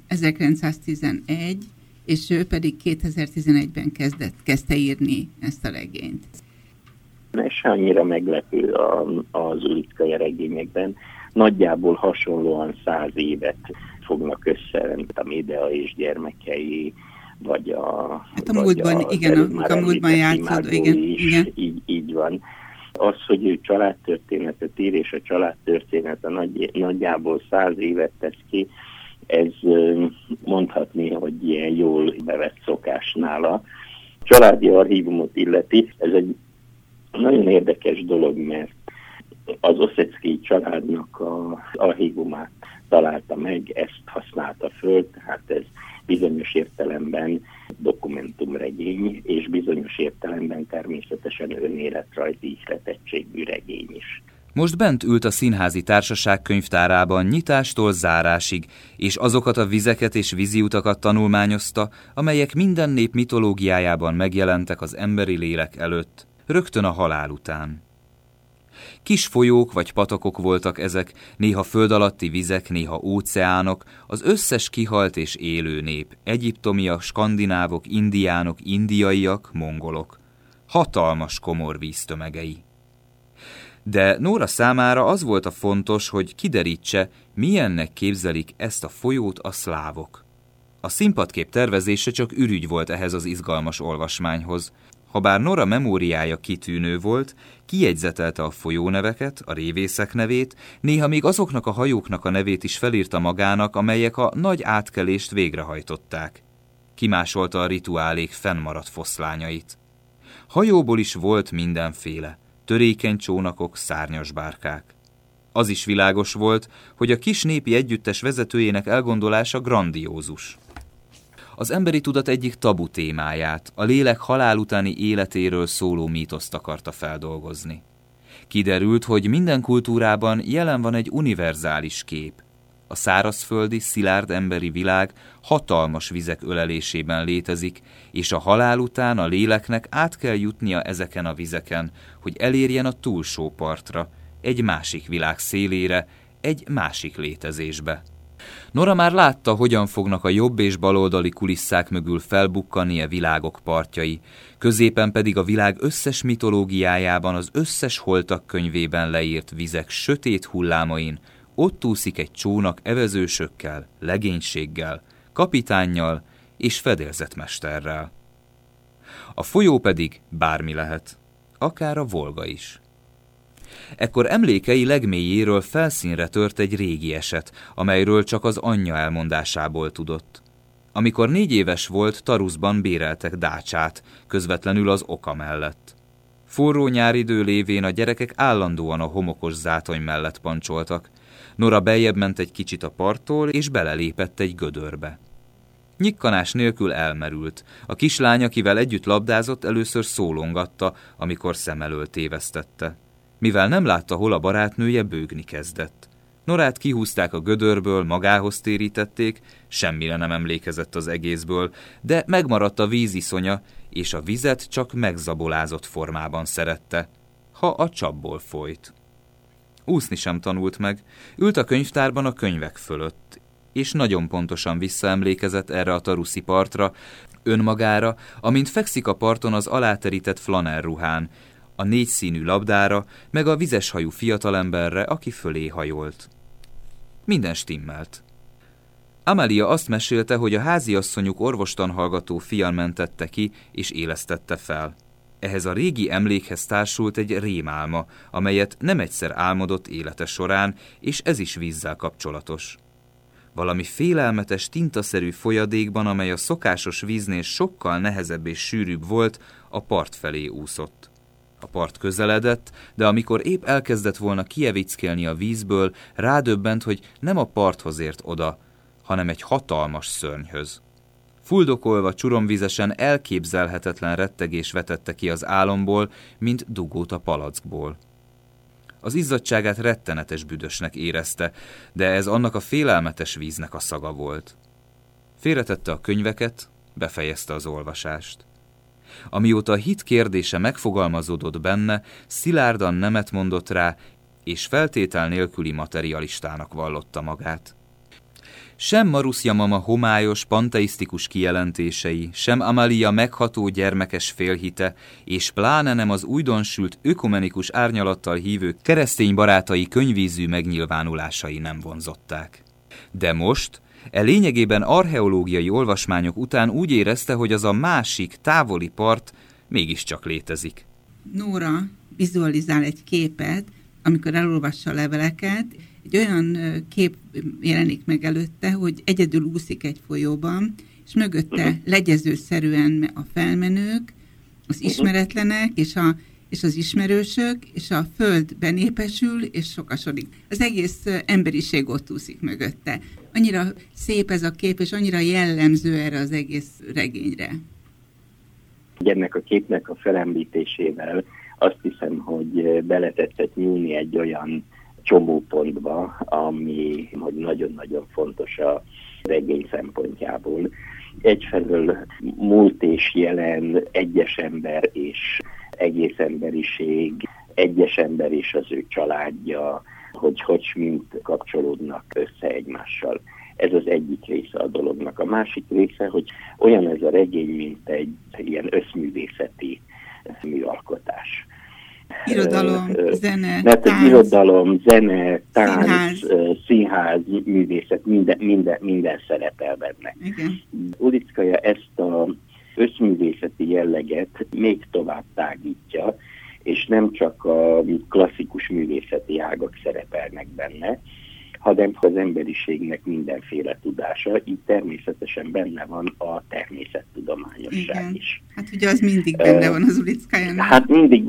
1911, és ő pedig 2011-ben kezdte írni ezt a regényt. Ez annyira meglepő az Ulickaja regényekben. Nagyjából hasonlóan 100 évet fognak össze, a Médea és gyermekei, vagy a múltban, igen, a múltban játszódó, igen. Így van. Az, hogy ő családtörténetet ír, és a családtörténete nagyjából 100 évet tesz ki, ez mondhatni, hogy ilyen jól bevett szokás nála. Családi archívumot illeti, ez egy nagyon érdekes dolog, mert az Osszeckij családnak az archívumát találta meg, ezt használta föl, tehát ez bizonyos értelemben dokumentumregény, és bizonyos értelemben természetesen önéletrajzi ihletettségű regény is. Most bent ült a Színházi Társaság könyvtárában nyitástól zárásig, és azokat a vizeket és víziutakat tanulmányozta, amelyek minden nép mitológiájában megjelentek az emberi lélek előtt, rögtön a halál után. Kis folyók vagy patakok voltak ezek, néha föld alatti vizek, néha óceánok, az összes kihalt és élő nép, egyiptomiak, skandinávok, indiánok, indiaiak, mongolok. Hatalmas komor víztömegei. De Nora számára az volt a fontos, hogy kiderítse, milyennek képzelik ezt a folyót a szlávok. A színpadkép tervezése csak ürügy volt ehhez az izgalmas olvasmányhoz. Habár Nora memóriája kitűnő volt, kijegyzetelte a folyóneveket, a révészek nevét, néha még azoknak a hajóknak a nevét is felírta magának, amelyek a nagy átkelést végrehajtották. Kimásolta a rituálék fennmaradt foszlányait. Hajóból is volt mindenféle, törékeny csónakok, szárnyas bárkák. Az is világos volt, hogy a kis népi együttes vezetőjének elgondolása grandiózus. Az emberi tudat egyik tabu témáját, a lélek halál utáni életéről szóló mítoszt akarta feldolgozni. Kiderült, hogy minden kultúrában jelen van egy univerzális kép. A szárazföldi, szilárd emberi világ hatalmas vizek ölelésében létezik, és a halál után a léleknek át kell jutnia ezeken a vizeken, hogy elérjen a túlsó partra, egy másik világ szélére, egy másik létezésbe. Nora már látta, hogyan fognak a jobb és baloldali kulisszák mögül felbukkani a világok partjai, középen pedig a világ összes mitológiájában, az összes holtak könyvében leírt vizek sötét hullámain ott úszik egy csónak evezősökkel, legénységgel, kapitánnyal és fedélzetmesterrel. A folyó pedig bármi lehet, akár a Volga is. Ekkor emlékei legmélyéről felszínre tört egy régi eset, amelyről csak az anyja elmondásából tudott. Amikor 4 éves volt, Taruszban béreltek dácsát, közvetlenül az Oka mellett. Forró nyáridő lévén a gyerekek állandóan a homokos zátony mellett pancsoltak. Nora beljebb ment egy kicsit a parttól, és belelépett egy gödörbe. Nyikkanás nélkül elmerült. A kislány, akivel együtt labdázott, először szólongatta, amikor szem elől tévesztette. Mivel nem látta, hol a barátnője, bőgni kezdett. Norát kihúzták a gödörből, magához térítették, semmire nem emlékezett az egészből, de megmaradt a víziszonya, és a vizet csak megzabolázott formában szerette, ha a csapból folyt. Úszni sem tanult meg, ült a könyvtárban a könyvek fölött, és nagyon pontosan visszaemlékezett erre a taruszi partra, önmagára, amint fekszik a parton az aláterített flanellruhán, a 4 színű labdára, meg a vizeshajú fiatalemberre, aki fölé hajolt. Minden stimmelt. Amelia azt mesélte, hogy a háziasszonyuk orvostanhallgató fian mentette ki, és élesztette fel. Ehhez a régi emlékhez társult egy rémálma, amelyet nem egyszer álmodott élete során, és ez is vízzel kapcsolatos. Valami félelmetes, tintaszerű folyadékban, amely a szokásos víznél sokkal nehezebb és sűrűbb volt, a part felé úszott. A part közeledett, de amikor épp elkezdett volna kievickelni a vízből, rádöbbent, hogy nem a parthoz ért oda, hanem egy hatalmas szörnyhöz. Fuldokolva csuromvízesen elképzelhetetlen rettegés vetette ki az álomból, mint dugót a palackból. Az izzadtságát rettenetes büdösnek érezte, de ez annak a félelmetes víznek a szaga volt. Félretette a könyveket, befejezte az olvasást. Amióta a hit kérdése megfogalmazódott benne, szilárdan nemet mondott rá, és feltétel nélküli materialistának vallotta magát. Sem Marussia mama homályos, panteisztikus kijelentései, sem Amelia megható gyermekes félhite, és pláne nem az újdonsült ökumenikus árnyalattal hívő keresztény barátai könyvízű megnyilvánulásai nem vonzották. De most, lényegében archeológiai olvasmányok után úgy érezte, hogy az a másik, távoli part mégiscsak létezik. Nóra vizualizál egy képet, amikor elolvassa a leveleket, egy olyan kép jelenik meg előtte, hogy egyedül úszik egy folyóban, és mögötte legyezőszerűen a felmenők, az ismeretlenek, és az ismerősök, és a föld benépesül, és sokasodik. Az egész emberiség ott úszik mögötte. Annyira szép ez a kép, és annyira jellemző erre az egész regényre. Ennek a képnek a felemlítésével azt hiszem, hogy beletettek nyúlni egy olyan csomópontba, ami hogy nagyon-nagyon fontos a regény szempontjából. Egyfelől múlt és jelen, egyes ember és egész emberiség, egyes ember és az ő családja, hogy mind kapcsolódnak össze egymással. Ez az egyik része a dolognak. A másik része, hogy olyan ez a regény, mint egy ilyen összművészeti műalkotás. Irodalom, zene, mert tánc. Irodalom, zene, tánc, színház, művészet, minden szerepel benne. Igen. Ulickaja ezt az összművészeti jelleget még tovább tágítja, és nem csak a klasszikus művészeti ágak szerepelnek benne, hanem az emberiségnek mindenféle tudása, így természetesen benne van a természettudományosság is. Hát ugye az mindig benne van az Ulickajának. Hát mindig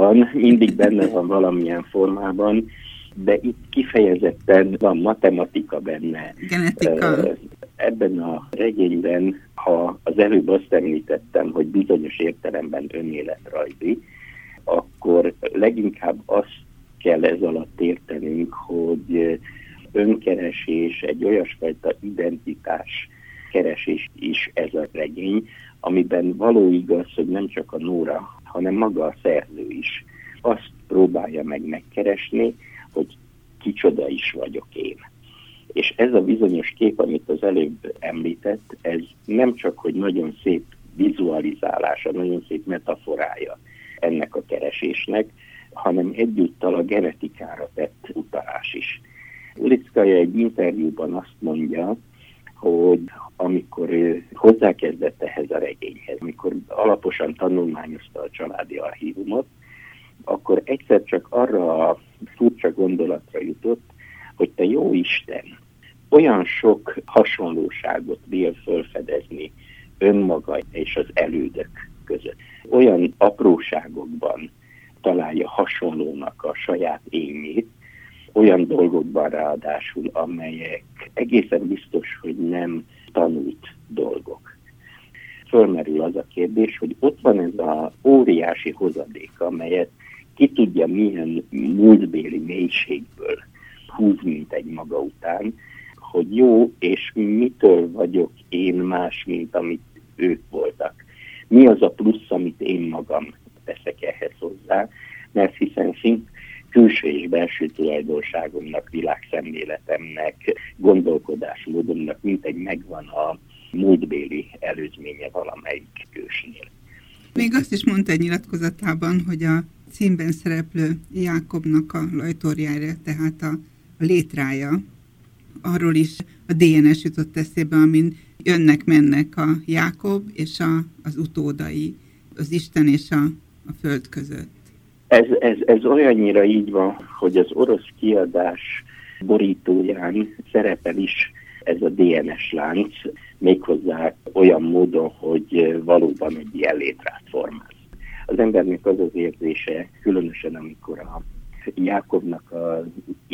benne van valamilyen formában, de itt kifejezetten van matematika benne. Genetika. Ebben a regényben, ha az előbb azt említettem, hogy bizonyos értelemben önéletrajzi, akkor leginkább azt kell ez alatt értenünk, hogy önkeresés, egy olyasfajta identitás keresés is ez a regény, amiben való igaz, hogy nem csak a Nóra, hanem maga a szerző is azt próbálja meg megkeresni, hogy kicsoda is vagyok én. És ez a bizonyos kép, amit az előbb említett, ez nem csak, hogy nagyon szép vizualizálása, nagyon szép metaforája ennek a keresésnek, hanem egyúttal a genetikára tett utalás is. Ulickaja egy interjúban azt mondja, hogy amikor ő hozzákezdett ehhez a regényhez, amikor alaposan tanulmányozta a családi archívumot, akkor egyszer csak arra a furcsa gondolatra jutott, hogy te jó Isten, olyan sok hasonlóságot vél felfedezni önmaga és az elődök között. Olyan apróságokban találja hasonlónak a saját énjét, olyan dolgokban ráadásul, amelyek egészen biztos, hogy nem tanult dolgok. Fölmerül az a kérdés, hogy ott van ez az óriási hozadék, amelyet ki tudja milyen múltbéli mélységből húz, mint egy maga után, hogy jó, és mitől vagyok én más, mint amit ők voltak. Mi az a plusz, amit én magam teszek ehhez hozzá, mert hiszen külső és belső tulajdonságomnak, világszemléletemnek, gondolkodásmódomnak mintegy megvan a múltbéli előzménye valamelyik ősnél. Még azt is mondta egy nyilatkozatában, hogy a címben szereplő Jákobnak a lajtorjára, tehát a létrája, arról is a DNS jutott eszébe, amin jönnek-mennek a Jákob és az utódai, az Isten és a föld között. Ez olyannyira így van, hogy az orosz kiadás borítóján szerepel is ez a DNS lánc, méghozzá olyan módon, hogy valóban egy ilyen létrát formál. Az embernek az az érzése, különösen amikor a Jákobnak az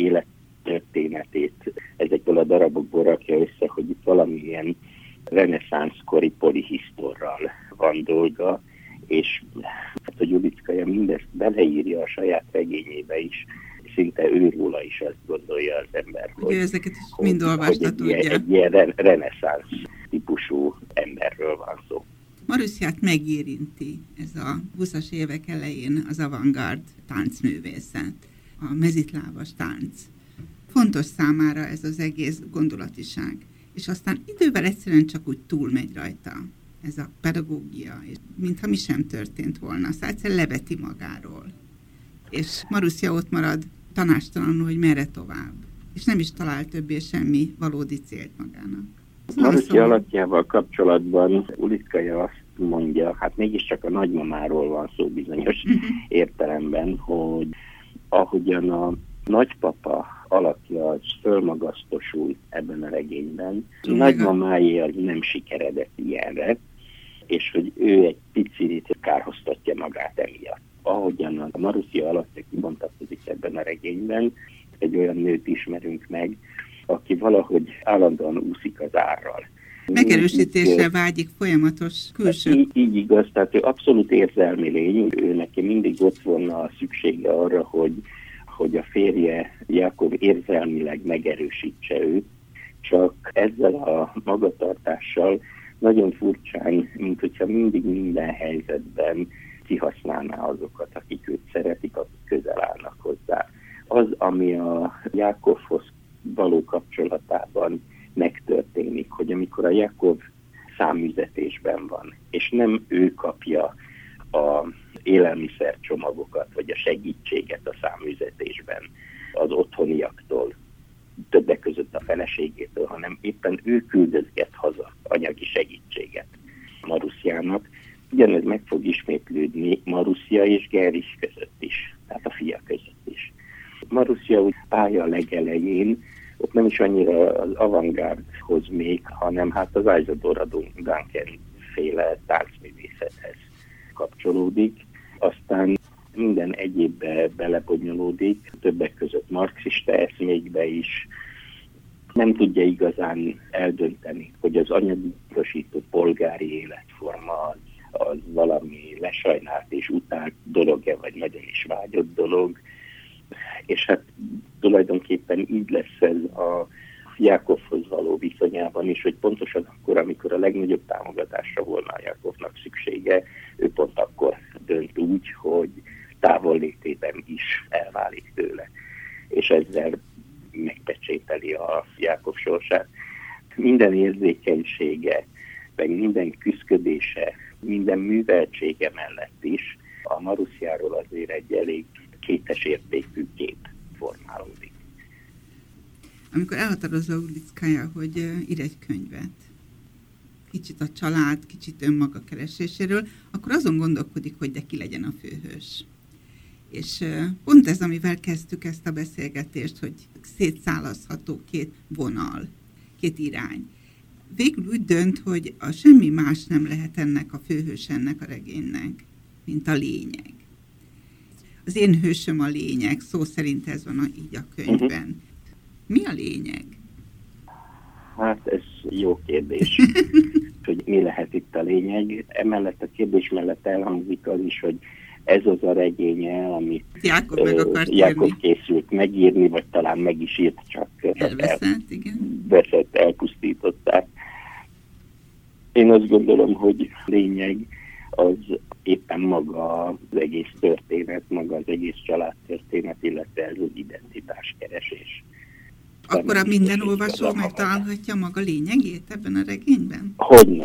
élettörténetét ezekből a darabokból rakja össze, hogy itt valamilyen reneszánszkori polihisztorral van dolga, és a Judickaja mindezt beleírja a saját regényébe is, szinte őróla is azt gondolja az ember, hogy ezeket is mind olvasta, tudja. Egy ilyen reneszánsz típusú emberről van szó. Marussját megérinti ez a 20-as évek elején az avantgárd táncművészet, a mezitlábas tánc. Fontos számára ez az egész gondolatiság, és aztán idővel egyszerűen csak úgy túlmegy rajta ez a pedagógia, mintha mi sem történt volna, szóval egyszerűen leveti magáról. És Marussia ott marad tanástalanul, hogy merre tovább, és nem is talál többé semmi valódi célt magának. Marussia alakjával kapcsolatban Ulickaja azt mondja, hát mégiscsak a nagymamáról van szó bizonyos értelemben, hogy ahogyan a nagypapa alakja az fölmagasztosul ebben a regényben, nagymamáé az nem sikeredett ilyenre, és hogy ő egy picit kárhoztatja magát emiatt. Ahogyan a Marussia alakja kibontakozik ebben a regényben, egy olyan nőt ismerünk meg, aki valahogy állandóan úszik az árral. Megerősítésre vágyik folyamatos külső. Így igaz, tehát ő abszolút érzelmi lény, ő neki mindig ott volna a szüksége arra, hogy a férje Jákob érzelmileg megerősítse őt, csak ezzel a magatartással nagyon furcsán, mint hogyha mindig minden helyzetben kihasználná azokat, akik őt szeretik, akik közel állnak hozzá. Az, ami a Jákobhoz való kapcsolatában megtörténik, hogy amikor a Jákob száműzetésben van, és nem ő kapja az élelmiszercsomagokat, vagy a segítséget a száműzetésben az otthoniaktól, többek között a feleségétől, hanem éppen ő küldözget haza anyagi segítséget Marussjának. Ugyanez meg fog ismétlődni Marussia és Gerich között is, tehát a fia között is. Marussia úgy pálya legelején, ott nem is annyira az avantgárdhoz még, hanem hát az Isadora Duncan féle táncművészethez kapcsolódik. Aztán minden egyébbe belebonyolódik, többek között marxista eszmékbe is. Nem tudja igazán eldönteni, hogy az anyagosító polgári életforma az valami lesajnált és utált dolog-e, vagy nagyon is vágyott dolog. És hát tulajdonképpen így lesz ez a Jákobhoz való viszonyában is, hogy pontosan akkor, amikor a legnagyobb támogatásra volna a Jákobnak szüksége, ő pont akkor dönt úgy, hogy távollétében is elválik tőle. És ezzel megpecsételi a Jákob sorsát. Minden érzékenysége, meg minden küszködése, minden műveltsége mellett is a Marussjáról azért egy elég kétes értékű kép formálódik. Amikor elhatározza Ulickaja, hogy ír egy könyvet, kicsit a család, kicsit önmaga kereséséről, akkor azon gondolkodik, hogy de ki legyen a főhős. És pont ez, amivel kezdtük ezt a beszélgetést, hogy szétszálazható két vonal, két irány. Végül úgy dönt, hogy a semmi más nem lehet ennek a főhős ennek a regénynek, mint a lényeg. Az én hősöm a lényeg, szó szerint ez van így a könyvben. Mi a lényeg? Hát ez jó kérdés, hogy mi lehet itt a lényeg. Emellett a kérdés mellett elhangzik az is, hogy ez az a regénye, amit Jákob készült megírni, vagy talán meg is írt, csak elveszett, elpusztították. Én azt gondolom, hogy lényeg az éppen maga az egész történet, maga az egész családtörténet, illetve ez az identitáskeresés. Akkor a minden olvasó megtalálhatja maga lényegét ebben a regényben? Hogyne,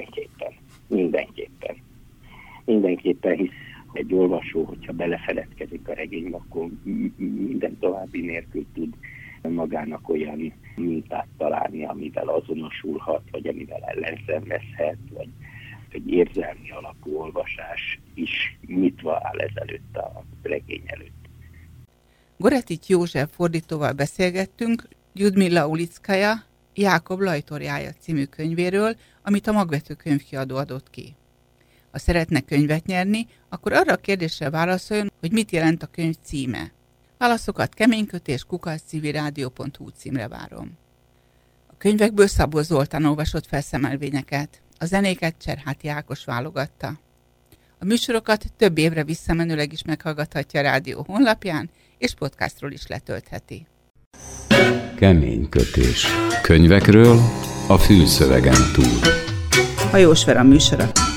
mindenképpen, hisz egy olvasó, hogyha belefeledkezik a regénybe, akkor minden további nélkül tud magának olyan mintát találni, amivel azonosulhat, vagy amivel ellenszenvezhet, vagy egy érzelmi alapú olvasás is nyitva áll ezelőtt a regény előtt. Goretic József fordítóval beszélgettünk Lyudmila Ulickaja Jákob Lajtorjája című könyvéről, amit a Magvető Könyvkiadó adott ki. Ha szeretne könyvet nyerni, akkor arra a kérdésre válaszoljon, hogy mit jelent a könyv címe. Válaszokat keménykötés@civilradio.hu címre várom. A könyvekből Szabó Zoltán olvasott fel szemelvényeket, a zenéket Cserháti Ákos válogatta. A műsorokat több évre visszamenőleg is meghallgathatja a rádió honlapján, és podcastról is letöltheti. Kemény kötés. Könyvekről a fülszövegen túl. Hajós Vera műsora.